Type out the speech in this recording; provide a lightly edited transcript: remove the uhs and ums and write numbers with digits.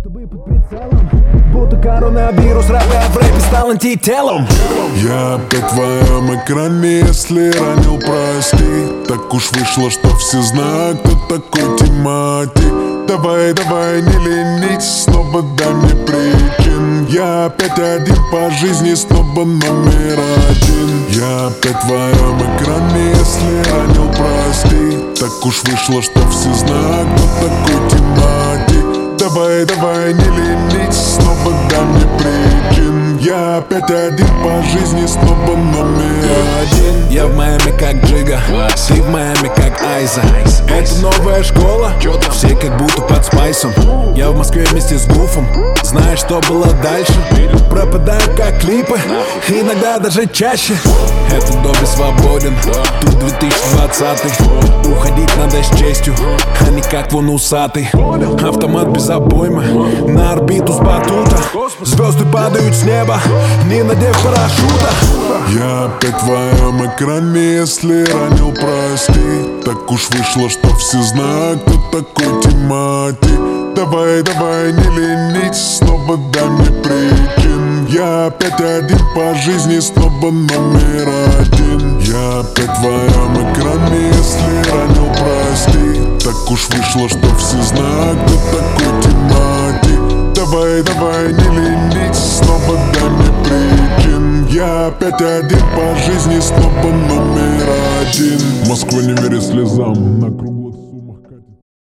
будто бы под прицелом, будто коронавирус рэпа в рэпе стал антителом. Я опять в твоем экране, если ранил, прости. Так уж вышло, что все знают, кто такой тематик. Давай, давай, не ленись, снова дай мне причин. Я опять один по жизни, снова номер один. Я опять в твоем экране, если ранил, прости. Так уж вышло, что все знают, кто такой тематик. Давай, давай, не ленись, снова дай мне причин. Я опять один по жизни, снова номер один. Я в Майами как Джига, ты в Майами как Айза. Это новая школа, все как будто под спайсом. Я в Москве вместе с Гуфом, знаешь, что было дальше? Пропадаю как клипы, иногда даже чаще. Этот доби свободен, тут 2020. Уходить надо с честью, а не как вон усатый. Автомат без обоймы, на орбиту с батута. Звезды падают с неба, не надев парашюта. Я опять в твоем экране, если ранил, прости. Так уж вышло, что все знают, кто такой тематик. Давай, давай, не ленись, снова дай мне причин. Я опять один по жизни, снова номер один. Я опять в твоем экране, если ранил, прости. Так уж вышло, что все знают, кто такой тематик. Давай, давай, не ленись, снова дай мне причин. Я опять один по жизни, снова номер один. Москва не верит слезам на круг.